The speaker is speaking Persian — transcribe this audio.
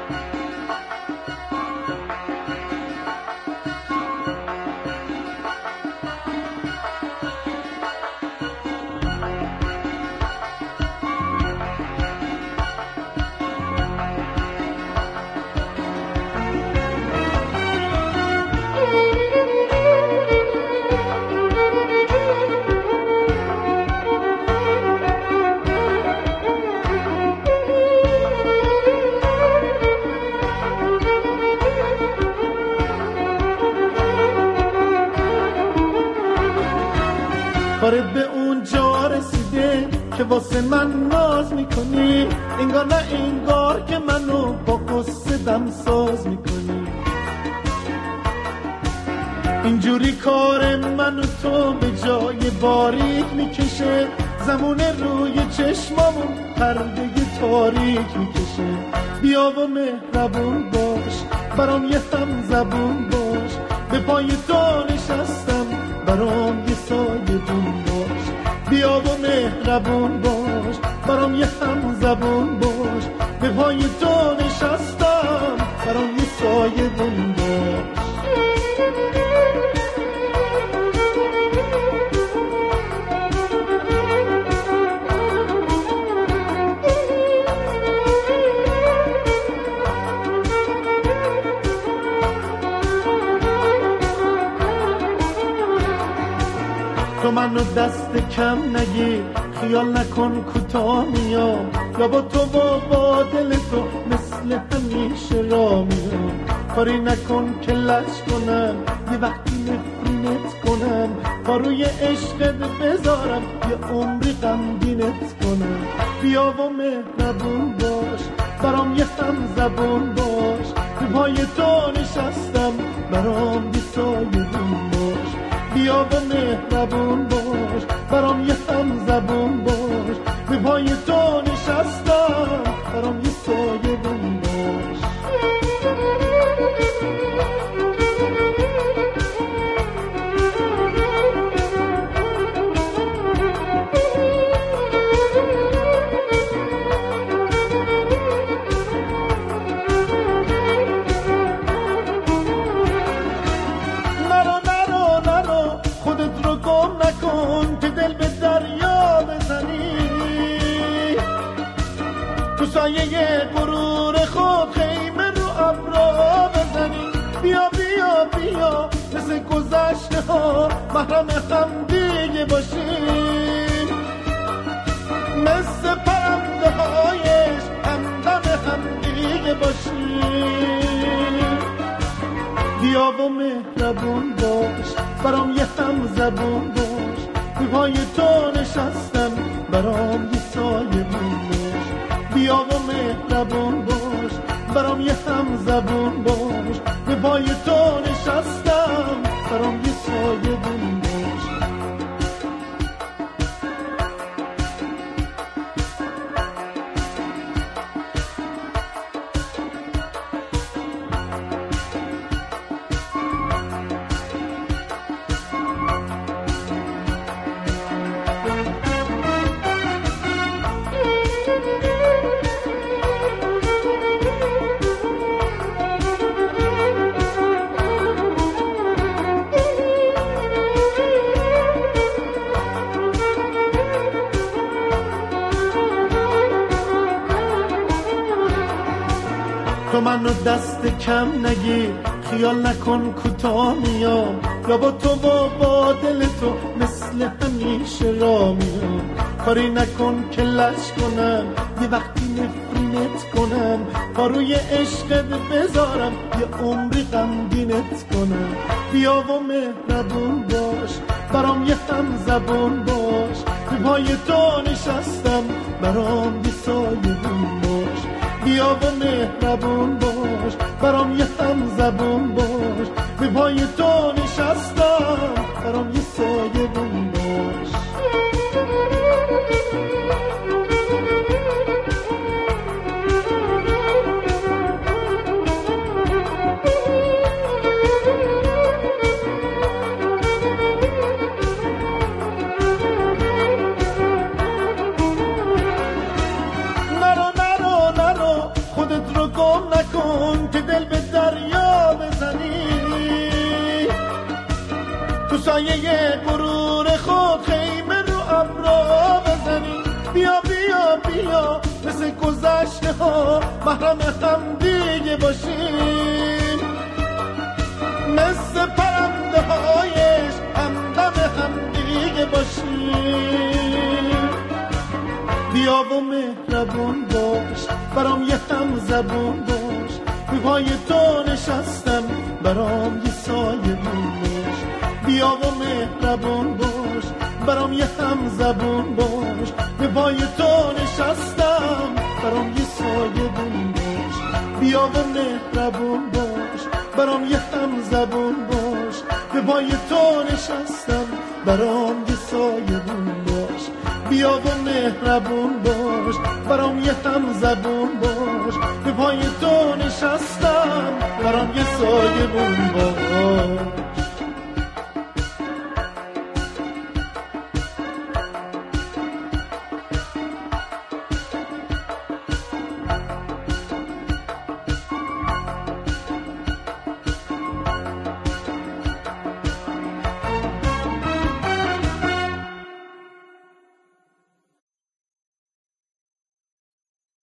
کارت به اون جا رسیده که واسه من ناز میکنی، انگار نه انگار که منو با قصه دم ساز میکنی. اینجوری کار من و تو به جای باریک میکشه، زمونه روی چشمامون پرده تاریک میکشه. بیا و مهربون باش، برام یه هم زبون باش، به پای تو نشستم برام یه سایبون باش. بیا و مهربون باش، برام یه هم زبون باش، به پای تو نشستم برام یه سایبون باش. تو منو دست کم نگیر، خیال نکن کوتاه میام، یا با تو و با دل تو مثل همیشه را میام. کاری نکن که لج کنم، یه وقتی نفرینت کنم، با روی عشقت بذارم یه عمری غمگینت کنم. بیا و مهربون باش، برام یه هم زبون باش، تو پای تو نشستم برام یه سایبون باش. بیا و مهربون باش، برام یه هم زبون باش، به پای تو نشستم برام یه سایبون باش. سایه غرور خود خیمه رو ابرا بزنی. بیا بیا بیا مثل گذشته ها محرم هم دیگه باشیم، مثل پرنده هایش همدم هم دیگه باشیم. بیا و مهربون باش، برام یه هم زبون باش، به پای تو نشستم برام یه سایبون باش. بیا و مهربون باش، برام یه هم زبون باش، به پای تو نشستم برام یه سایبون باش. تو منو دست کم نگیر، خیال نکن کوتاه میام، یا با تو و با دل تو مثل همیشه را میام. کاری نکن که لج کنم، یه وقتی نفرینت کنم، با روی عشقت بذارم یه عمری غمگینت کنم. بیا و مهربون باش، برام یه هم زبون باش، به پای تو نشستم برام یه سایبون باش. بیا و مهربون باش، برام یه هم زبون باش، به پای تو نشستم برام یه سایبون باش. نرو خودت رو گم نکن، سایه غرور خود خیمه رو ابرا بزنیم. بیا بیا بیا مثل گذشته ها محرم هم دیگه باشیم، مثل پرنده هایش همدم هم دیگه باشیم. بیا و مهربون باش برام یه هم زبون باش، به پای تو نشستم برام یه سایبون باش. بیا و مهربون باش برام یه هم زبون باش، به پای تو نشستم برام یه سایبون باش. بیا و مهربون باش برام یه هم زبون باش، به پای تو نشستم برام یه سایبون باش. بیا و مهربون باش برام یه هم زبون باش، به پای تو نشستم برام یه سایبون باش.